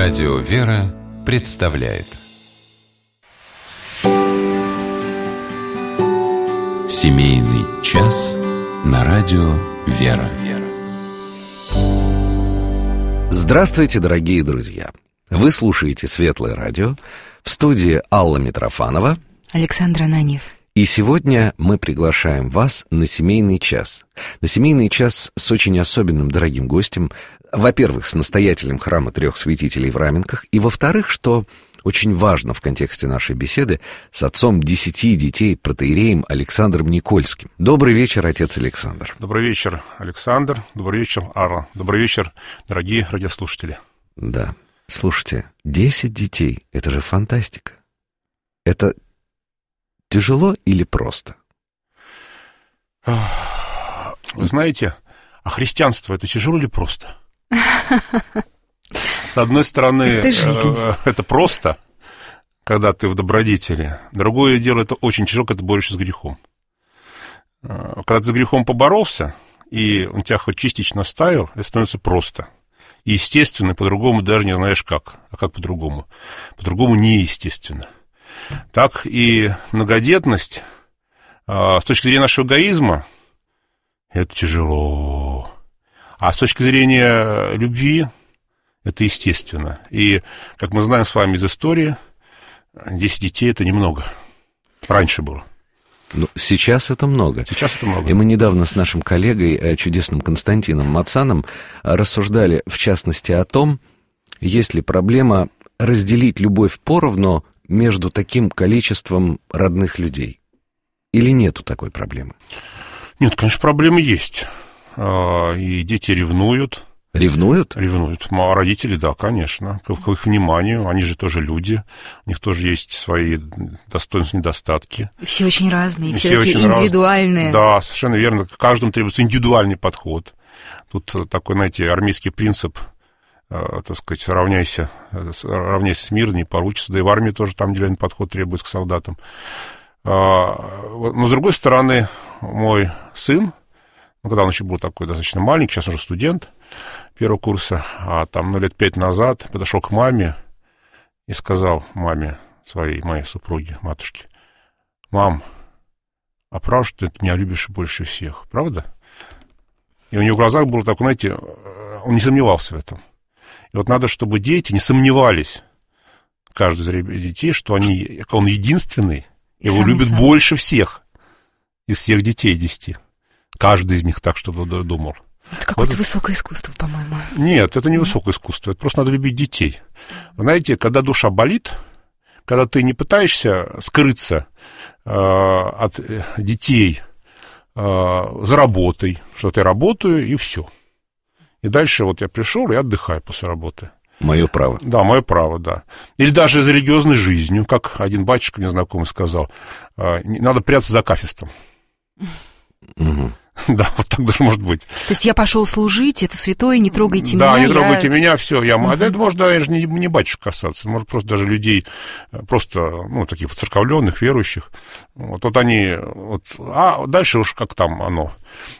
Радио «Вера» представляет Семейный час на радио «Вера». Здравствуйте, дорогие друзья! Вы слушаете «Светлое радио», в студии Алла Митрофанова, Александр Ананьев. И сегодня мы приглашаем вас на семейный час. На семейный час с очень особенным дорогим гостем. Во-первых, с настоятелем храма Трех Святителей в Раменках. И во-вторых, что очень важно в контексте нашей беседы, с отцом 10 детей, протоиереем Александром Никольским. Добрый вечер, отец Александр. Добрый вечер, Александр. Добрый вечер, Алла. Добрый вечер, дорогие радиослушатели. Да, слушайте, 10 детей, это же фантастика. Это тяжело или просто? Вы знаете, а христианство — это тяжело или просто? С одной стороны, это просто, когда ты в добродетели. Другое дело, это очень тяжело, когда ты борешься с грехом. Когда ты с грехом поборолся, и он тебя хоть частично оставил, это становится просто. И естественно, по-другому даже не знаешь как. А как по-другому? По-другому неестественно. Так и многодетность, с точки зрения нашего эгоизма, это тяжело. А с точки зрения любви, это естественно. И, как мы знаем с вами из истории, 10 детей — это немного. Раньше было. Ну, сейчас это много. Сейчас это много. И мы недавно с нашим коллегой, чудесным Константином Мацаном, рассуждали, в частности, о том, есть ли проблема разделить любовь поровну между таким количеством родных людей. Или нету такой проблемы? Нет, конечно, проблемы есть. И дети ревнуют. Ревнуют? Ревнуют. А родители, да, конечно. К их вниманию. Они же тоже люди. У них тоже есть свои достоинства, недостатки. Все очень разные, все такие индивидуальные. Да, совершенно верно. Каждому требуется индивидуальный подход. Тут такой, знаете, армейский принцип, так сказать, равняйся с миром, не поручится. Да и в армии тоже там индивидуальный подход требуется к солдатам. Но, с другой стороны, мой сын, когда он еще был такой достаточно маленький, сейчас уже студент первого курса, а там, лет 5 назад подошел к маме и сказал маме моей супруге, матушке: «Мам, а правда, что ты меня любишь больше всех, правда?» И у него в глазах было так, знаете, он не сомневался в этом. И вот надо, чтобы дети не сомневались, каждый из детей, что он единственный, его любит больше всех из всех детей 10. Каждый из них так, чтобы думал. Это какое-то высокое искусство, по-моему. Нет, это не высокое искусство. Это просто надо любить детей. Вы знаете, когда душа болит, когда ты не пытаешься скрыться от детей за работой, что я работаю, и все. И дальше вот я пришел и отдыхаю после работы. Мое право. Да, мое право, да. Или даже за религиозной жизнью, как один батюшка мне знакомый сказал, надо прятаться за кафестом. Угу. Да, вот так даже может быть. То есть я пошел служить, это святое, не трогайте меня. Да, не трогайте меня, все. Это может даже не батюшек касаться, может просто даже людей, просто, таких церковленных, верующих. Вот они, а дальше уж как там оно,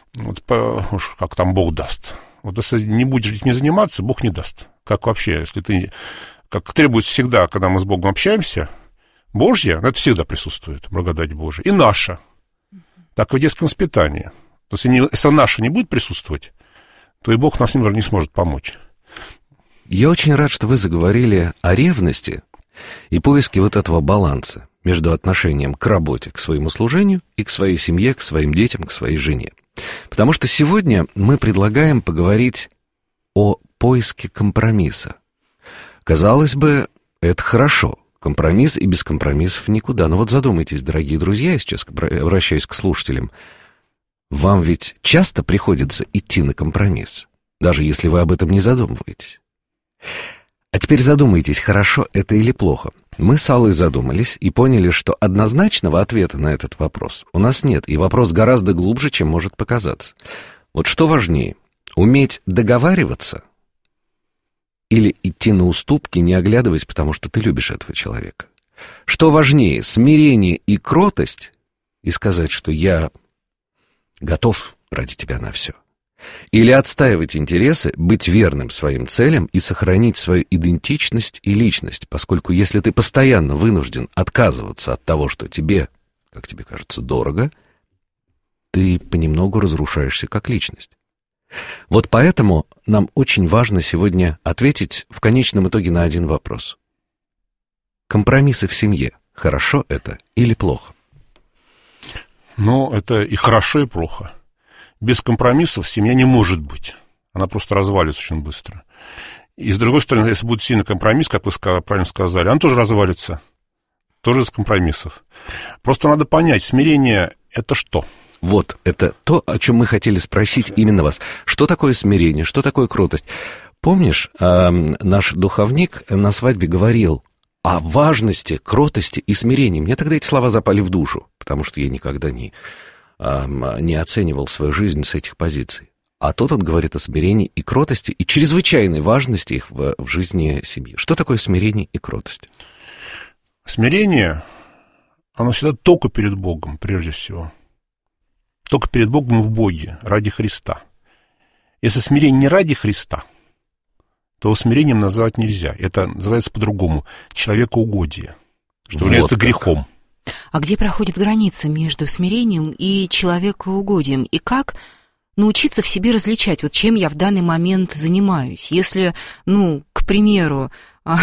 уж как там Бог даст. Вот если не будешь этим заниматься, Бог не даст. Как вообще, если ты, как требуется всегда, когда мы с Богом общаемся, Божья, это всегда присутствует, благодать Божия, и наша. Так и в детском воспитании. То есть, если наша не будет присутствовать, то и Бог нас немного не сможет помочь. Я очень рад, что вы заговорили о ревности и поиске вот этого баланса между отношением к работе, к своему служению и к своей семье, к своим детям, к своей жене. Потому что сегодня мы предлагаем поговорить о поиске компромисса. Казалось бы, это хорошо. Компромисс, и без компромиссов никуда. Но вот задумайтесь, дорогие друзья, я сейчас обращаюсь к слушателям. Вам ведь часто приходится идти на компромисс, даже если вы об этом не задумываетесь. А теперь задумайтесь, хорошо это или плохо. Мы с Аллой задумались и поняли, что однозначного ответа на этот вопрос у нас нет, и вопрос гораздо глубже, чем может показаться. Вот что важнее, уметь договариваться или идти на уступки, не оглядываясь, потому что ты любишь этого человека? Что важнее, смирение и кротость, и сказать, что я готов ради тебя на все? Или отстаивать интересы, быть верным своим целям и сохранить свою идентичность и личность, поскольку если ты постоянно вынужден отказываться от того, что тебе, как тебе кажется, дорого, ты понемногу разрушаешься как личность. Вот поэтому нам очень важно сегодня ответить в конечном итоге на один вопрос. Компромиссы в семье, хорошо это или плохо? Ну, это и хорошо, и плохо. Без компромиссов семья не может быть. Она просто развалится очень быстро. И, с другой стороны, если будет сильный компромисс, как вы правильно сказали, она тоже развалится. Тоже из компромиссов. Просто надо понять, смирение – это что? Вот, это то, о чем мы хотели спросить именно вас. Что такое смирение, что такое кротость? Помнишь, наш духовник на свадьбе говорил о важности кротости и смирения. Мне тогда эти слова запали в душу, потому что я никогда не оценивал свою жизнь с этих позиций. А тот он говорит о смирении и кротости, и чрезвычайной важности их в жизни семьи. Что такое смирение и кротость? Смирение, оно всегда только перед Богом, прежде всего. Только перед Богом и в Боге, ради Христа. Если смирение не ради Христа, то смирением назвать нельзя. Это называется по-другому человекоугодие, что является грехом. А где проходит граница между смирением и человекоугодием? И как научиться в себе различать, вот чем я в данный момент занимаюсь? Если, к примеру,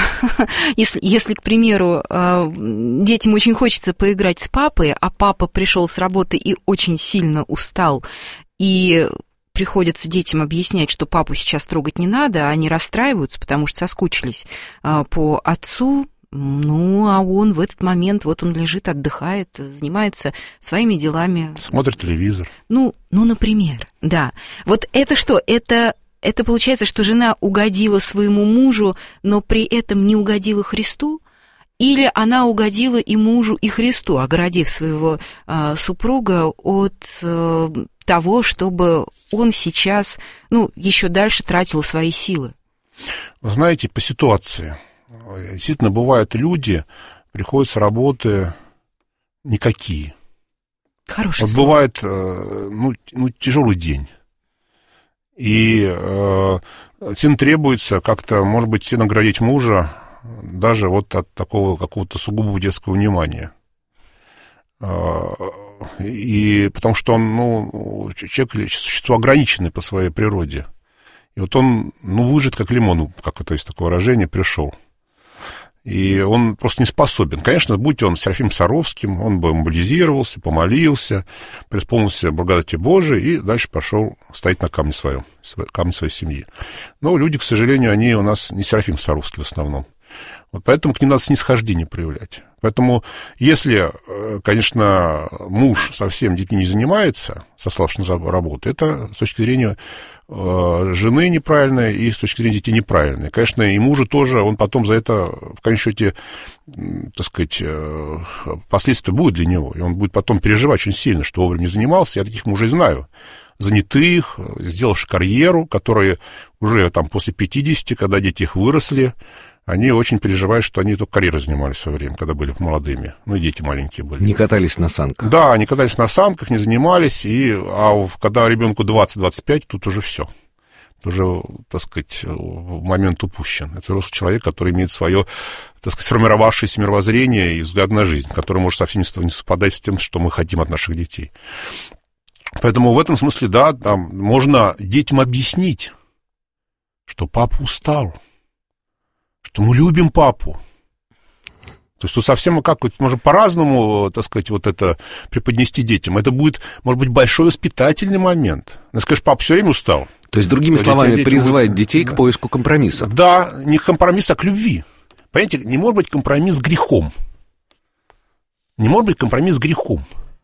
если, к примеру, детям очень хочется поиграть с папой, а папа пришел с работы и очень сильно устал, и приходится детям объяснять, что папу сейчас трогать не надо, а они расстраиваются, потому что соскучились по отцу, а он в этот момент, вот он лежит, отдыхает, занимается своими делами. Смотрит телевизор. Например, да. Вот это что? Это получается, что жена угодила своему мужу, но при этом не угодила Христу? Или она угодила и мужу, и Христу, оградив своего супруга от того, чтобы он сейчас, еще дальше тратил свои силы? Вы знаете, по ситуации. Действительно, бывают люди, приходят с работы никакие. Хорошее слово. Бывает, тяжелый день. И сильно требуется как-то, может быть, наградить мужа даже вот от такого какого-то сугубого детского внимания. И потому что он, человек существо ограниченное по своей природе. И вот он, выжат как лимон, как это есть такое выражение, пришел. И он просто не способен. Конечно, будь он Серафимом Саровским, он бы мобилизировался, помолился, преисполнился благодати Божией и дальше пошел стоять на камне своей семьи. Но люди, к сожалению, они у нас не Серафим Саровский в основном. Вот поэтому к ним надо снисхождение проявлять. Поэтому, если, конечно, муж совсем детьми не занимается, сославшись на работу, это с точки зрения жены неправильное и с точки зрения детей неправильное. Конечно, и мужу тоже, он потом за это, в конечном счете, так сказать, последствия будут для него. И он будет потом переживать очень сильно, что вовремя не занимался. Я таких мужей знаю. Занятых, сделавших карьеру, которые уже там после 50, когда дети их выросли, они очень переживают, что они только карьерой занимались в свое время, когда были молодыми. И дети маленькие были. Не катались на санках. Да, они катались на санках, не занимались. А когда ребенку 20-25, тут уже все. Уже, так сказать, момент упущен. Это взрослый человек, который имеет свое, так сказать, сформировавшееся мировоззрение и взгляд на жизнь, который может совсем не совпадать с тем, что мы хотим от наших детей. Поэтому в этом смысле, да, там можно детям объяснить, что папа устал, что мы любим папу. То есть тут совсем как можно по-разному, так сказать, вот это преподнести детям. Это будет, может быть, большой воспитательный момент. Скажешь, папа все время устал. То есть, другими словами, призывает детей к поиску компромисса. Да, не к компромиссу, а к любви. Понимаете, не может быть компромисс с грехом. Не может быть компромисс с грехом.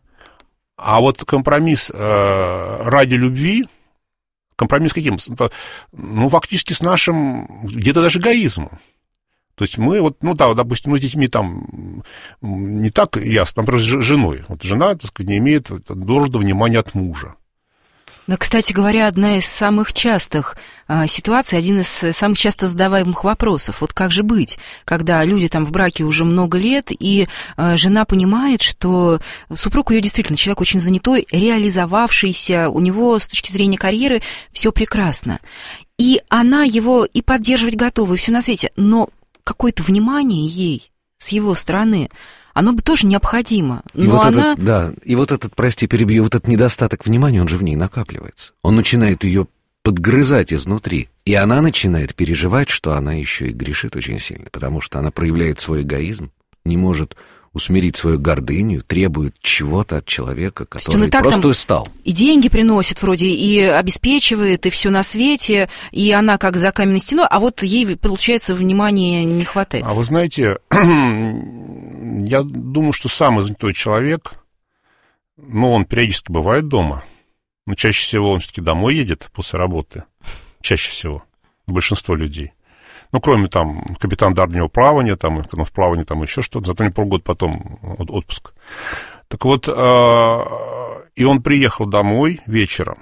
А вот компромисс ради любви, компромисс с каким? Фактически с нашим, где-то даже эгоизмом. То есть мы допустим, с детьми там не так ясно, например, с женой. Вот жена, так сказать, не имеет должного внимания от мужа. Да, кстати говоря, одна из самых частых ситуаций, один из самых часто задаваемых вопросов. Вот как же быть, когда люди там в браке уже много лет, и жена понимает, что супруг ее действительно человек очень занятой, реализовавшийся, у него с точки зрения карьеры все прекрасно. И она его и поддерживать готова, и все на свете, но какое-то внимание ей с его стороны, оно бы тоже необходимо. Но и вот она... этот, да, и вот этот, прости, перебью, вот этот недостаток внимания, он же в ней накапливается. Он начинает ее подгрызать изнутри, и она начинает переживать, что она еще и грешит очень сильно, потому что она проявляет свой эгоизм, не может усмирить свою гордыню, требует чего-то от человека, который просто устал. И деньги приносит вроде, и обеспечивает, и все на свете, и она как за каменной стеной, а вот ей, получается, внимания не хватает. А вы знаете, я думаю, что самый занятой человек, он периодически бывает дома, но чаще всего он все-таки домой едет после работы, чаще всего, большинство людей. Кроме там капитан дальнего плавания, там, в плавании там еще что-то, зато не полгода потом отпуск. Так вот, и он приехал домой вечером,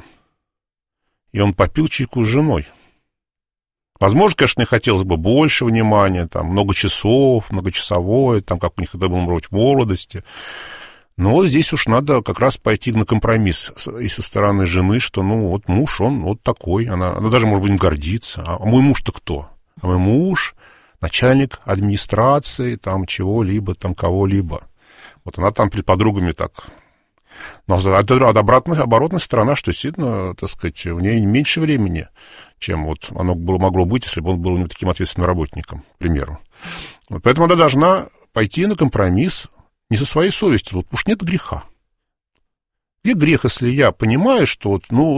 и он попил чайку с женой. Возможно, конечно, хотелось бы больше внимания, там, много часов, многочасовое, там, как у них это было, может быть, в молодости. Но вот здесь уж надо как раз пойти на компромисс и со стороны жены, что, вот муж, он вот такой, она даже, может быть, гордится. А мой муж-то кто? А мой муж, начальник администрации, там, чего-либо, там, кого-либо. Вот она там перед подругами так. Но оборотная сторона, что действительно, так сказать, в ней меньше времени, чем вот оно могло быть, если бы он был не таким ответственным работником, к примеру. Вот поэтому она должна пойти на компромисс не со своей совестью, потому что нет греха. Где грех, если я понимаю, что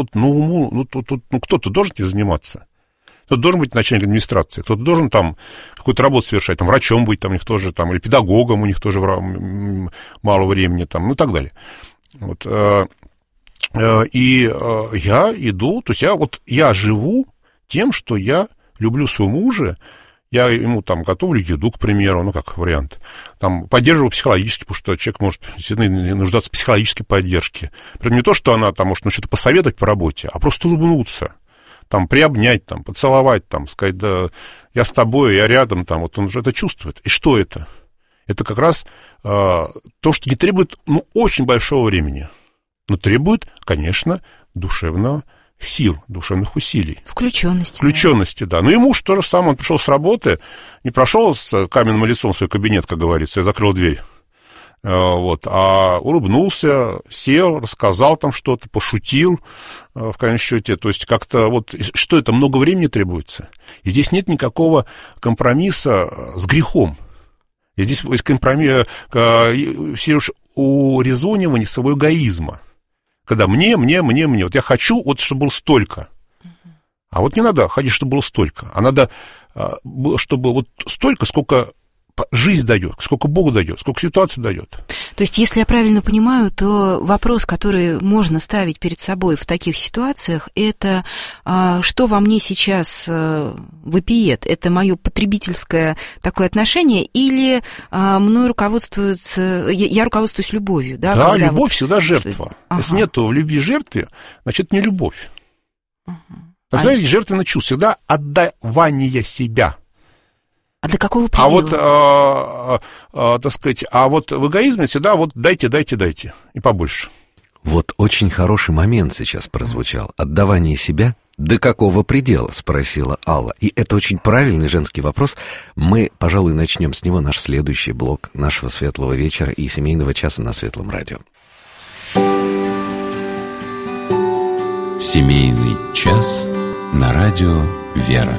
кто-то должен этим заниматься? Кто-то должен быть начальник администрации, кто-то должен там какую-то работу совершать, там, врачом быть, там, у них тоже, там, или педагогом, у них тоже мало времени, там, и так далее. Вот, и я иду, то есть я живу тем, что я люблю своего мужа, я ему там готовлю еду, к примеру, как вариант, там, поддерживаю психологически, потому что человек может действительно нуждаться в психологической поддержке. Притом не то, что она там может что-то посоветовать по работе, а просто улыбнуться. Там, приобнять, там, поцеловать, там, сказать, да, я с тобой, я рядом, там, вот он же это чувствует. И что это? Это как раз то, что не требует, очень большого времени, но требует, конечно, душевных сил, душевных усилий. Включенности, да. И муж то же самое, он пришел с работы, не прошел с каменным лицом в свой кабинет, как говорится, и закрыл дверь. А улыбнулся, сел, рассказал там что-то, пошутил, в конечном счете. То есть как-то что это, много времени требуется. И здесь нет никакого компромисса с грехом. И здесь есть компромисс, все уж урезонивание своего эгоизма. Когда мне. Вот я хочу, чтобы было столько. А не надо ходить, чтобы было столько. А надо, чтобы столько, сколько жизнь дает, сколько Бог дает, сколько ситуация дает. То есть, если я правильно понимаю, то вопрос, который можно ставить перед собой в таких ситуациях, это что во мне сейчас вопиет? Это мое потребительское такое отношение или мной руководствуется, я руководствуюсь любовью? Да, любовь всегда жертва. Ага. Если нет в любви жертвы, значит, не любовь. Знаете, жертвенное чувство всегда отдавание себя. А до какого предела? Так сказать, в эгоизме всегда дайте, и побольше. Вот очень хороший момент сейчас прозвучал. Отдавание себя до какого предела, спросила Алла. И это очень правильный женский вопрос. Мы, пожалуй, начнем с него наш следующий блок нашего светлого вечера и семейного часа на Светлом радио. Семейный час на радио «Вера».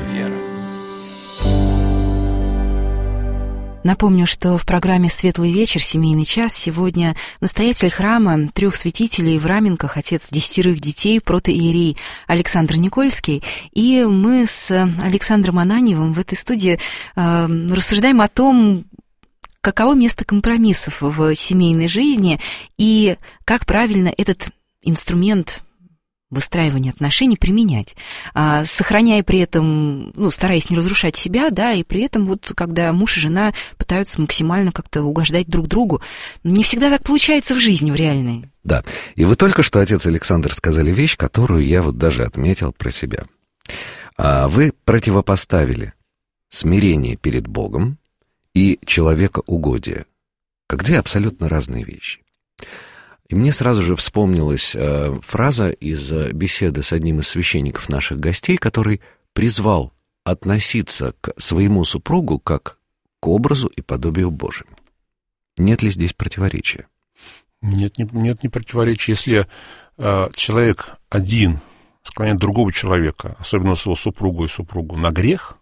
Напомню, что в программе «Светлый вечер. Семейный час» сегодня настоятель храма 3 святителей в Раменках, отец 10 детей, протоиерей Александр Никольский. И мы с Александром Ананьевым в этой студии рассуждаем о том, каково место компромиссов в семейной жизни и как правильно этот инструмент выстраивания отношений применять, сохраняя при этом, стараясь не разрушать себя, да, и при этом вот, когда муж и жена пытаются максимально как-то угождать друг другу, не всегда так получается в жизни, в реальной. Да, и вы только что, отец Александр, сказали вещь, которую я вот даже отметил про себя. Вы противопоставили смирение перед Богом и человекоугодие, как две абсолютно разные вещи. И мне сразу же вспомнилась фраза из беседы с одним из священников наших гостей, который призвал относиться к своему супругу как к образу и подобию Божьему. Нет ли здесь противоречия? Нет, не противоречия. Если человек один склоняет другого человека, особенно своего супругу и супругу, на грех,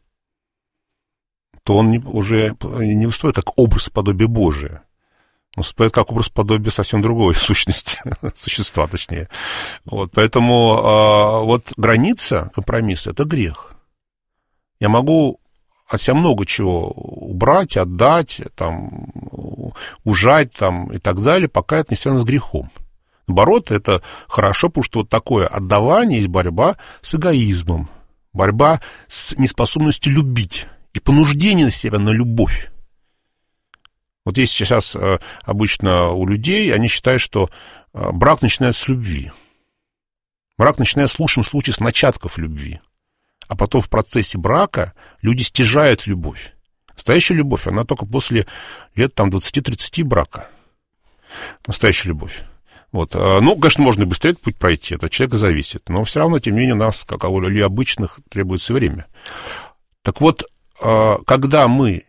то он уже не выступает как образ и подобие Божие. Он выступает как образ подобия совсем другой сущности, существа точнее. Вот, поэтому вот граница, компромисс — это грех. Я могу от себя много чего убрать, отдать, там, ужать там, и так далее, пока это не связано с грехом. Наоборот, это хорошо, потому что вот такое отдавание есть борьба с эгоизмом, борьба с неспособностью любить и понуждение себя на любовь. Вот есть сейчас обычно у людей, они считают, что брак начинается с любви. Брак начинается в лучшем случае с начатков любви. А потом в процессе брака люди стяжают любовь. Настоящая любовь, она только после лет там 20-30 брака. Настоящая любовь. Вот. Конечно, можно и быстрее этот путь пройти, это от человека зависит. Но все равно, тем не менее, у нас, как у людей обычных, требуется время. Так вот, когда мы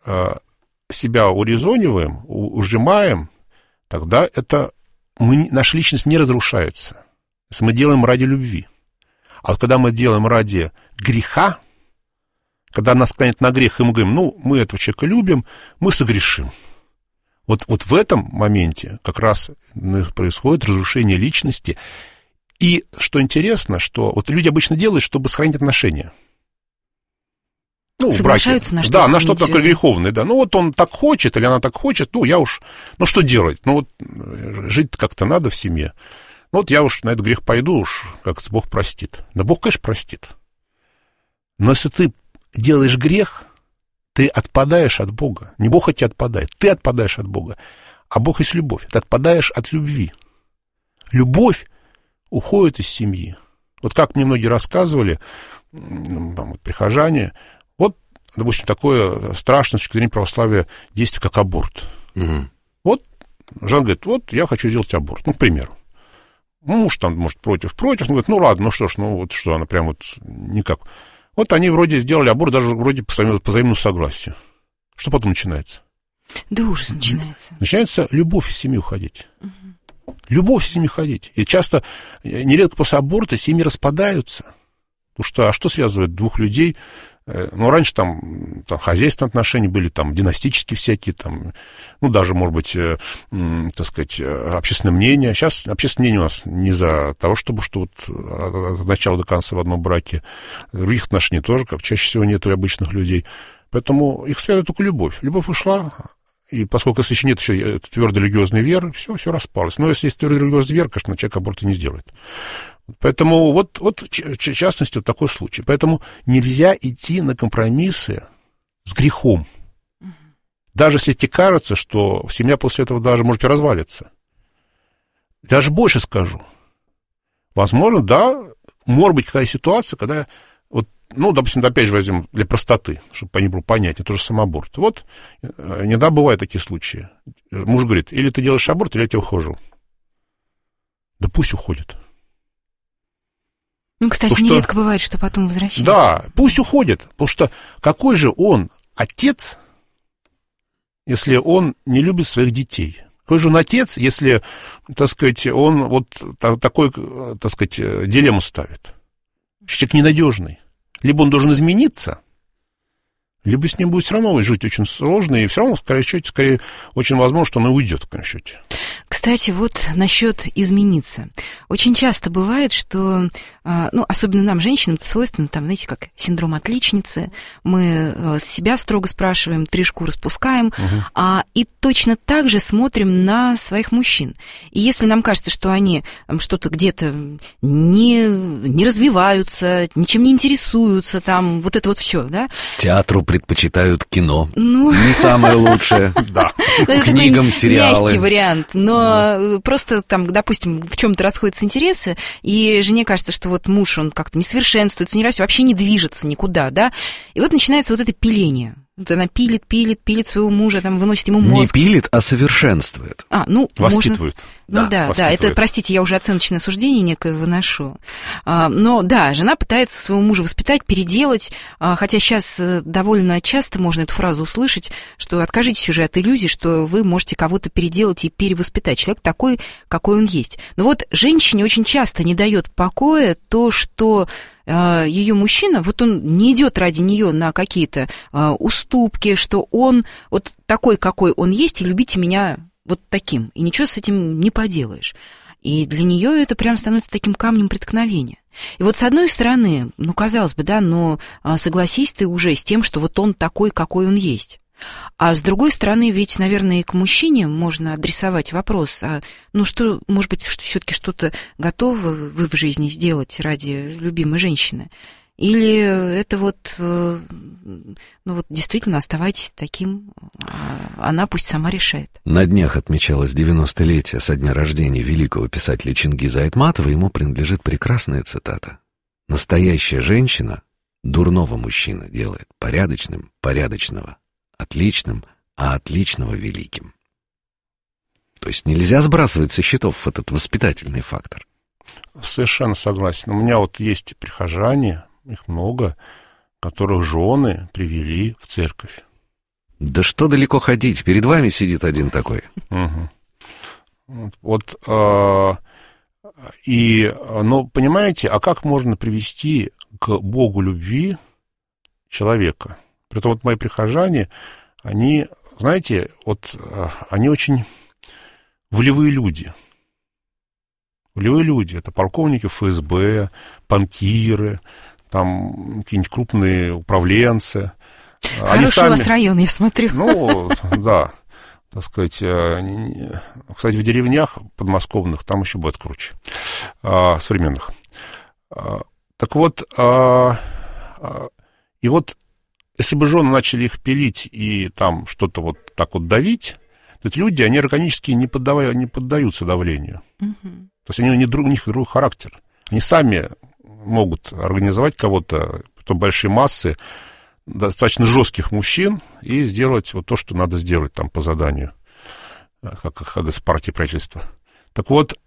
себя урезониваем, ужимаем, тогда наша личность не разрушается. Если мы делаем ради любви. А вот когда мы делаем ради греха, когда нас склонят на грех, и мы говорим, мы этого человека любим, мы согрешим. Вот в этом моменте как раз происходит разрушение личности. И, что интересно, что вот люди обычно делают, чтобы сохранить отношения. Соглашаются на что-то. Да, на что-то такое греховное, да. Вот он так хочет, или она так хочет, что делать? Жить как-то надо в семье. Я уж на этот грех пойду, как Бог простит. Да Бог, конечно, простит. Но если ты делаешь грех, ты отпадаешь от Бога. Не Бог от тебя отпадает, ты отпадаешь от Бога. А Бог есть любовь. Ты отпадаешь от любви. Любовь уходит из семьи. Вот как мне многие рассказывали, прихожане, допустим, такое страшное с точки зрения православия действие, как аборт. Угу. Жена говорит, я хочу сделать аборт, к примеру. Муж там, может, против. Он говорит, ладно, что она прям никак. Они вроде сделали аборт, даже вроде по взаимному согласию. Что потом начинается? Да ужас начинается. Начинается любовь из семьи уходить. Угу. Любовь из семьи уходить. И часто, нередко после аборта семьи распадаются. Потому что связывает двух людей? Раньше там хозяйственные отношения были, там династические всякие, даже, может быть, общественное мнение. Сейчас общественное мнение у нас не за того, чтобы от начала до конца в одном браке. Других отношений тоже, как чаще всего нет у обычных людей. Поэтому их связывает только любовь. Любовь ушла, и поскольку если еще нет еще твердой религиозной веры, все распалось. Но если есть твердая религиозная вера, конечно, человек аборта не сделает. Поэтому в частности, такой случай. Поэтому нельзя идти на компромиссы с грехом. Даже если тебе кажется, что семья после этого даже, может быть, развалится. Даже больше скажу. Возможно, да, может быть, какая ситуация, когда, допустим, опять же возьмем для простоты, чтобы по ней было понятнее, тоже самоаборт. Иногда бывают такие случаи. Муж говорит, или ты делаешь аборт, или я тебя ухожу. Да пусть уходит. Кстати, нередко бывает, что потом возвращается. Да, пусть уходит, потому что какой же он отец, если он не любит своих детей? Какой же он отец, если, он такой, дилемму ставит? Человек ненадежный. Либо он должен измениться, либо с ним будет все равно жить очень сложно, и все равно, скорее очень возможно, что он и уйдет в конечном счете. Кстати, вот насчет измениться. Очень часто бывает, что, особенно нам, женщинам, это свойственно, там, знаете, как синдром отличницы. Мы себя строго спрашиваем, 3 шкуры спускаем, и точно так же смотрим на своих мужчин. И если нам кажется, что они что-то где-то не развиваются, ничем не интересуются, там, вот это вот все, да? Театру предпочитают кино. Не самое лучшее. Да. Книгам, сериалы. Мягкий вариант, но просто там, допустим, в чем-то расходятся интересы, и жене кажется, что вот муж, он как-то не совершенствуется, не растет, вообще не движется никуда, да? И вот начинается вот это пиление. Вот она пилит своего мужа, там, выносит ему мозг. Не пилит, а совершенствует. Воспитывает. Можно... Да, это, простите, я уже оценочное суждение некое выношу. Но, да, жена пытается своего мужа воспитать, переделать, хотя сейчас довольно часто можно эту фразу услышать, что откажитесь уже от иллюзий, что вы можете кого-то переделать и перевоспитать. Человек такой, какой он есть. Но вот женщине очень часто не дает покоя то, что ее мужчина, вот он не идет ради нее на какие-то уступки, что он вот такой, какой он есть, и любите меня вот таким, и ничего с этим не поделаешь. И для нее это прям становится таким камнем преткновения. И вот с одной стороны, казалось бы, да, но согласись ты уже с тем, что вот он такой, какой он есть. А с другой стороны, ведь, наверное, и к мужчине можно адресовать вопрос, что, может быть, все-таки что-то готовы вы в жизни сделать ради любимой женщины? Или это действительно оставайтесь таким, она пусть сама решает. На днях отмечалось 90-летие со дня рождения великого писателя Чингиза Айтматова, ему принадлежит прекрасная цитата. «Настоящая женщина дурного мужчину делает порядочным, порядочного, отличным, а отличного великим». То есть нельзя сбрасывать со счетов этот воспитательный фактор. Совершенно согласен. У меня вот есть прихожане, их много, которых жены привели в церковь. Да что далеко ходить, перед вами сидит один такой. Понимаете, а как можно привести к Богу любви человека? Притом вот мои прихожане, они, знаете, они очень волевые люди. Волевые люди — это полковники ФСБ, банкиры, там какие-нибудь крупные управленцы. Хороший у вас район, я смотрю. Да, так сказать. Кстати, в деревнях подмосковных там еще будет круче, современных. Так вот, и вот, если бы жены начали их пилить и там что-то вот так вот давить, то эти люди, они органически не поддаются давлению. То есть у них другой характер. Они сами могут организовать кого-то, потом большие массы достаточно жестких мужчин и сделать вот то, что надо сделать там по заданию, как из партии правительства. Так вот,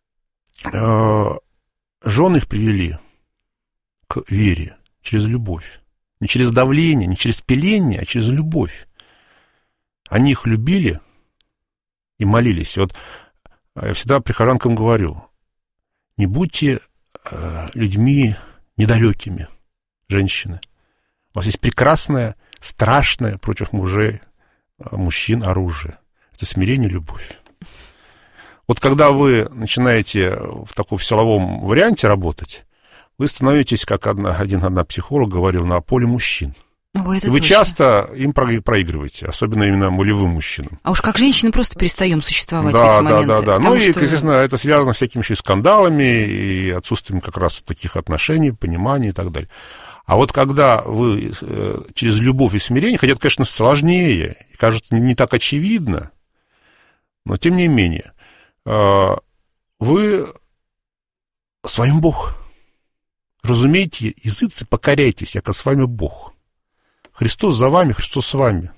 жены их привели к вере через любовь. Не через давление, не через пиление, а через любовь. Они их любили и молились. Вот я всегда прихожанкам говорю, не будьте людьми недалекими, женщины. У вас есть прекрасное, страшное против мужчин оружие. Это смирение, любовь. Вот когда вы начинаете в таком силовом варианте работать, вы становитесь, как одна психолог говорил, на поле мужчин. Вы точно. Часто им проигрываете, особенно именно волевым мужчинам. А уж как женщины просто перестаем существовать в эти моменты. Да. Естественно, это связано с всякими еще скандалами и отсутствием как раз таких отношений, понимания и так далее. А вот когда вы через любовь и смирение, хотя это, конечно, сложнее, и кажется, не так очевидно, но тем не менее, вы с вами Бог. Разумейте, языцы, покоряйтесь, яко с вами Бог. Христос за вами, Христос с вами.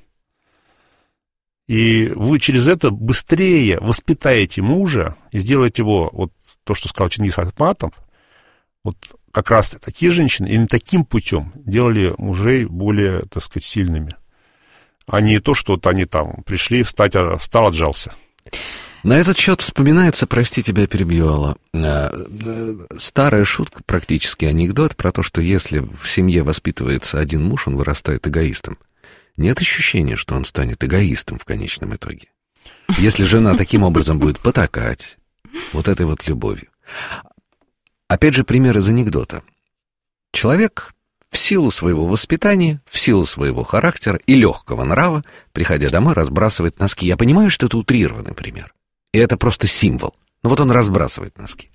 И вы через это быстрее воспитаете мужа и сделаете его, вот то, что сказал Чингиз Айтматов, вот как раз такие женщины именно таким путем делали мужей более, так сказать, сильными. А не то, что вот они там пришли, встал, отжался. На этот счет вспоминается, прости, тебя перебью, Алла, старая шутка, практически анекдот, про то, что если в семье воспитывается один муж, он вырастает эгоистом. нет ощущения, что он станет эгоистом в конечном итоге. Если жена таким образом будет потакать вот этой вот любовью. Опять же, пример из анекдота. Человек в силу своего воспитания, в силу своего характера и легкого нрава, приходя домой, разбрасывает носки. Я понимаю, что это утрированный пример. И это просто символ. Но вот он разбрасывает носки.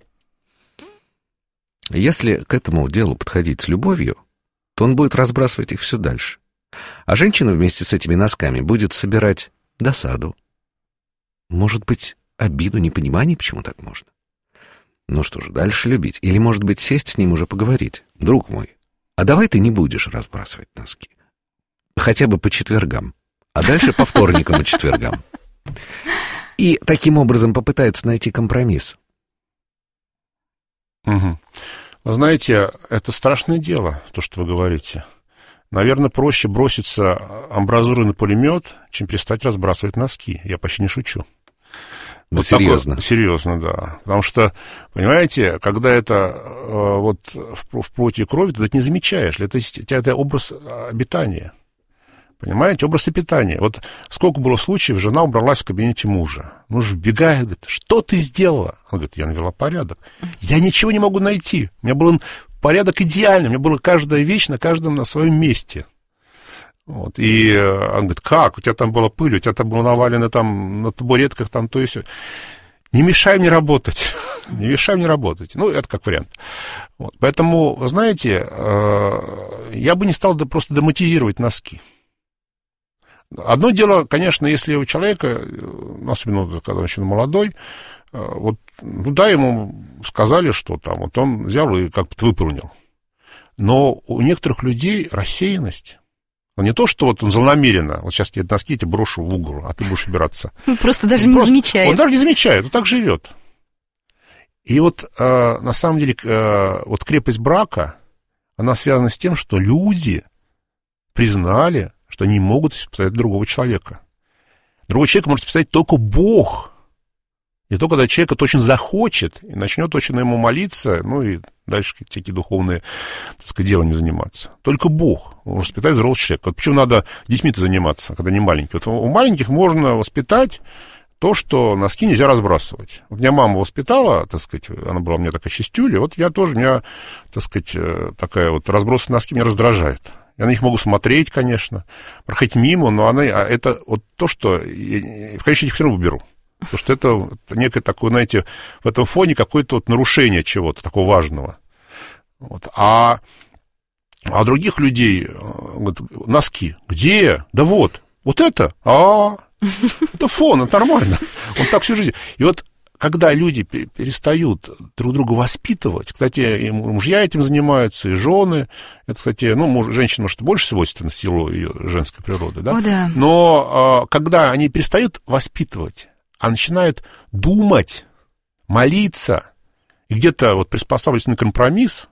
Если к этому делу подходить с любовью, то он будет разбрасывать их все дальше. А женщина вместе с этими носками будет собирать досаду. Может быть, обиду, непонимание, почему так можно. Ну что же, дальше любить. Или, может быть, сесть с ним уже поговорить. Друг мой, а давай ты не будешь разбрасывать носки. Хотя бы по четвергам. А дальше по вторникам и четвергам. И таким образом попытается найти компромисс. Угу. Вы знаете, это страшное дело, то, что вы говорите. Наверное, проще броситься амбразурой на пулемет, чем перестать разбрасывать носки. Я почти не шучу. Вот серьезно? Серьезно, да. Потому что, понимаете, когда это вот в плоти и крови, ты это не замечаешь. Это образ обитания. Понимаете, образ питания. Вот сколько было случаев, жена убралась в кабинете мужа. Муж вбегает, говорит, что ты сделала? Она говорит, я навела порядок. Я ничего не могу найти. У меня был порядок идеальный. У меня была каждая вещь на каждом на своем месте. Вот. И он говорит, как? У тебя там была пыль, у тебя там было навалено там на табуретках, там то и сё. Не мешай мне работать. Не мешай мне работать. Ну, это как вариант. Вот. Поэтому, вы знаете, я бы не стал просто драматизировать носки. Одно дело, конечно, если у человека, особенно когда он еще молодой, вот, ну да, ему сказали, что там, вот он взял и как-то выполнил. Но у некоторых людей рассеянность. Не то, что вот он злонамеренно, вот сейчас я носки эти брошу в угол, а ты будешь убираться. Просто даже не замечает. Он даже не замечает, он так живет. И вот на самом деле вот крепость брака, она связана с тем, что люди признали, что они могут представить другого человека. Другого человека может представить только Бог. И только когда человек это очень захочет и начнет очень ему молиться, ну и дальше всякие духовные, так сказать, делами заниматься. Только Бог может воспитать взрослого человека. Вот почему надо детьми-то заниматься, когда они маленькие? Вот у маленьких можно воспитать то, что носки нельзя разбрасывать. Вот меня мама воспитала, так сказать, она была у меня такая чистюля, вот я тоже, меня, так сказать, такая вот разбросанные носки меня раздражает. Я на них могу смотреть, конечно, проходить мимо, но это вот то, что я в конечном все равно уберу. Потому что это некое такое, знаете, в этом фоне какое-то вот нарушение чего-то такого важного. Вот. А других людей вот, носки. Где? Да вот это? Это фон, это нормально. Он так всю жизнь. И вот когда люди перестают друг друга воспитывать, кстати, и мужья этим занимаются, и жены, это, кстати, ну, женщина, может, больше свойственно в силу ее женской природы, да? О, да. Но когда они перестают воспитывать, а начинают думать, молиться, и где-то вот приспосабливаться на компромисс,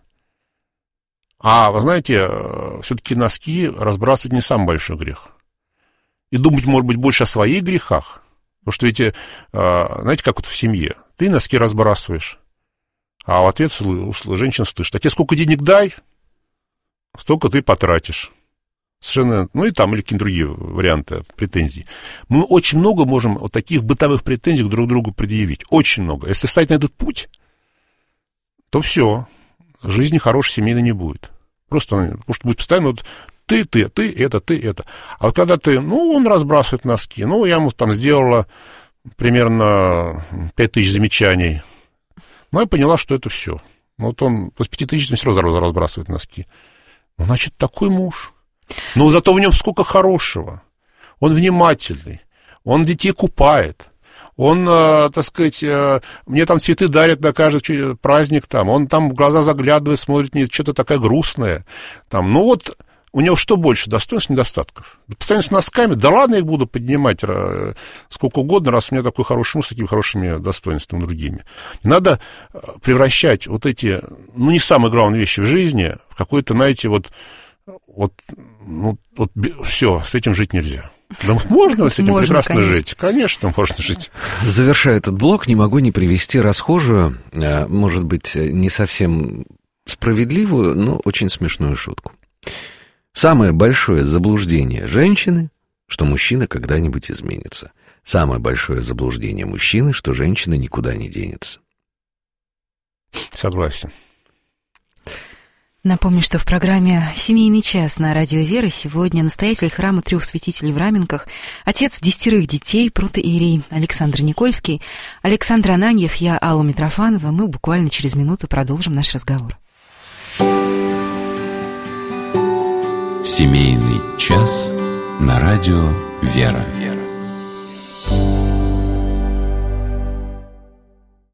а, вы знаете, все-таки носки разбрасывать не самый большой грех. И думать, может быть, больше о своих грехах. Потому что ведь, знаете, как вот в семье, ты носки разбрасываешь, а в ответ женщина слышит, а тебе сколько денег дай, столько ты потратишь. Совершенно, ну и там, или какие-то другие варианты претензий. Мы очень много можем вот таких бытовых претензий друг к другу предъявить. Очень много. Если встать на этот путь, то все, жизни хорошей семейной не будет. Просто, потому что будет постоянно вот ты, это. А вот когда ты, ну, он разбрасывает носки, ну, я ему там сделала примерно 5000 замечаний. Ну, я поняла, что это все. Вот он с 5000 все равно разбрасывает носки. Ну, значит, такой муж. Но зато в нем сколько хорошего. Он внимательный, он детей купает, он, так сказать, мне там цветы дарит на каждый праздник, там, он там в глаза заглядывает, смотрит, не что-то такое грустное. Там. Ну вот, у него что больше, достоинств, недостатков? Постоянно с носками, да ладно, я их буду поднимать сколько угодно, раз у меня такой хороший муж с такими хорошими достоинствами другими. Не надо превращать вот эти, ну, не самые главные вещи в жизни в какой-то, знаете, вот все, с этим жить нельзя. Да можно с этим прекрасно жить. Конечно, можно жить. Завершая этот блок, не могу не привести расхожую, может быть, не совсем справедливую, но очень смешную шутку. Самое большое заблуждение женщины, что мужчина когда-нибудь изменится. Самое большое заблуждение мужчины, что женщина никуда не денется. Согласен. Напомню, что в программе «Семейный час» на радио «Вера» сегодня настоятель храма Трех Святителей в Раменках, отец 10 детей, протоиерей Александр Никольский, Александр Ананьев, я Алла Митрофанова. Мы буквально через минуту продолжим наш разговор. «Семейный час» на радио «Вера».